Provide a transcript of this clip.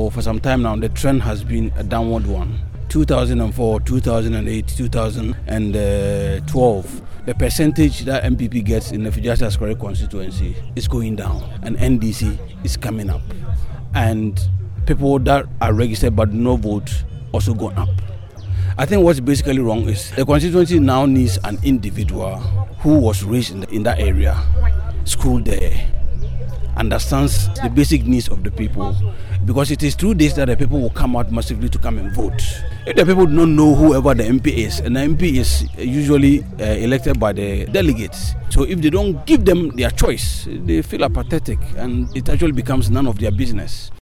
for some time now, the trend has been a downward one. 2004, 2008, 2012, the percentage that MPP gets in the Fijiasa Askwari constituency is going down, and NDC is coming up. And people that are registered but no vote also gone up. I think what's basically wrong is the constituency now needs an individual who was raised in that area, schooled there, understands the basic needs of the people, because it is through this that the people will come out massively to come and vote. If the people do not know whoever the MP is, and the MP is usually elected by the delegates, so if they don't give them their choice, they feel apathetic, and it actually becomes none of their business.